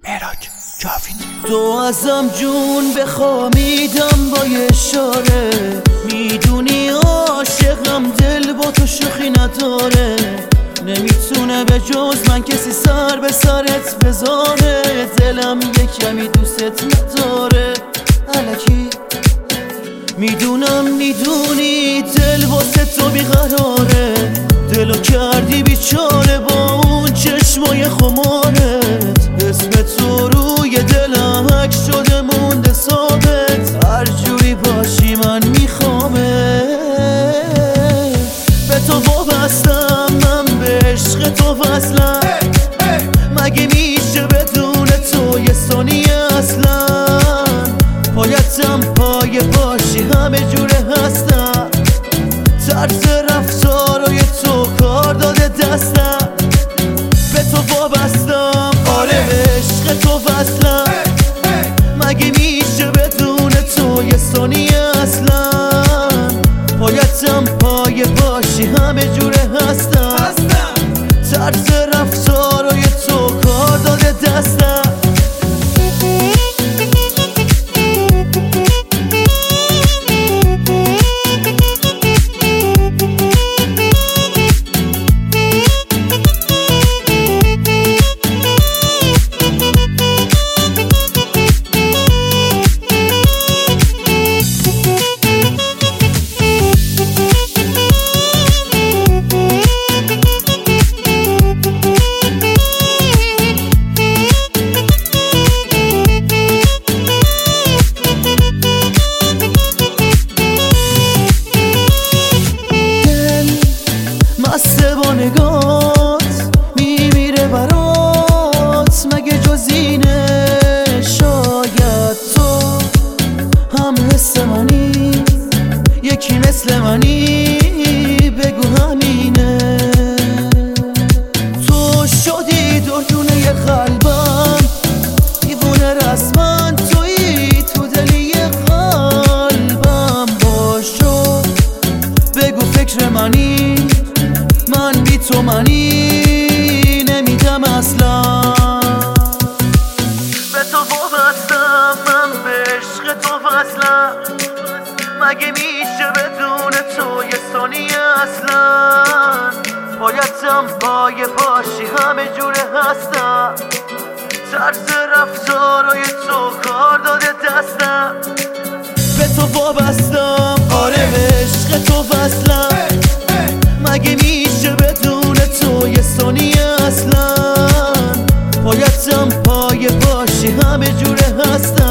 مهراج جاوید. تو ازم جون بخوامیدم با یه اشاره، میدونی عاشقم دل با تو شوخی نداره، نمیتونه به جز من کسی سر به سرت بذاره، دلم یه کمی دوست نداره الکی. میدونی دل واسه تو بیقراره، دلو کردی بیچاره با اون چشمای خمارت، اسم تو روی دلم حک شده مونده ثابت، هر جوری باشی من میخوامت. به تو وابستم من، به عشق تو وصلم، مگه میشه بدون تو یه ثانیه اصلا؟ پایتم پای باشی همه جوره هستم، طرز رفتارای تو کار داده دستم، به تو وابستم آره عشق تو وصلم، مگه میشه بدون تو یه ثانیه اصلا؟ پایتم پای باشی همه جوره هستم، طرز رفتارای تو کار داده دستم. مست با نگات میمیره برات، مگه جز اینه؟ شاید تو هم حس منی، یکی مثل منی، بگو همینه. تو شدی دردونه قلبم، دیوونه رسمن تویی تو دلی قلبم، باشو بگو فکر منی، من بی تو منی نمیدم اصلا. به تو وابستم من، به عشق تو وصلم، مگه میشه بدون تو یه ثانیه اصلا؟ پایتم پای باشی همه جوره هستم، طرز رفتارای تو کار داده دستم، به تو وابستم آره عشق تو وصلم، مگه میشه بدون تو یه ثانیه اصلا؟ پایتم پای باشی همه جوره هستم.